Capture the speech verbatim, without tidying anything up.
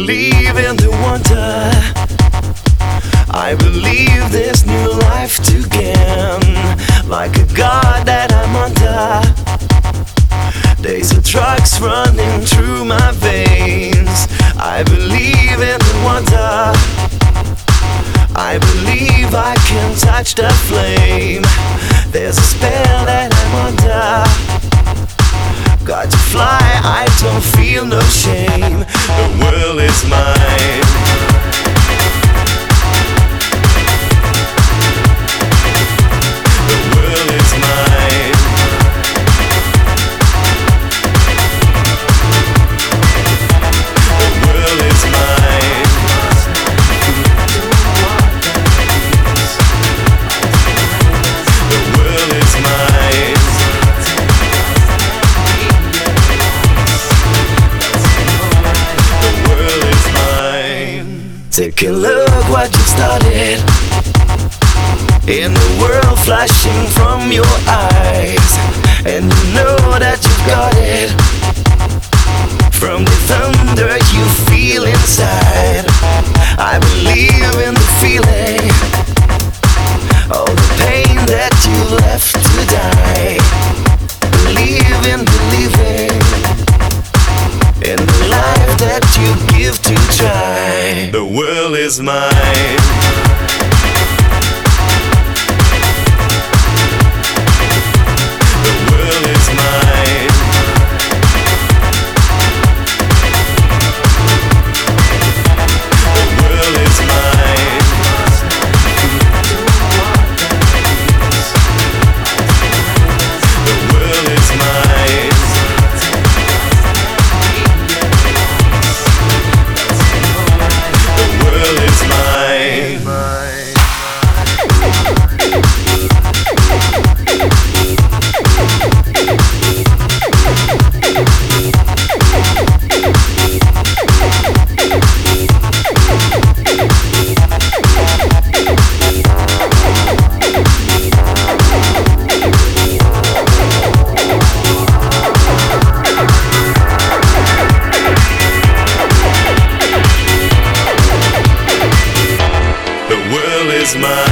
believe in the wonder. I believe there's new life to gain. Like a god that I'm under. Days of drugs running through my veins. I believe in the wonder. I believe I can touch the flame. There's a spell that I'm under. Got to fly, I don't feel no shame. The world is mine. The world is mine. The world is mine. The world is mine. Take a look what you started. In the world flashing from your eyes. And you know that you've got it. From the thunder you feel inside. I believe in the feeling. All the pain that you left to die. Believe in believing in the life that you give to try. The world is mine. The world is mine. The world is mine. The world is mine. The world is mine. The world is mine.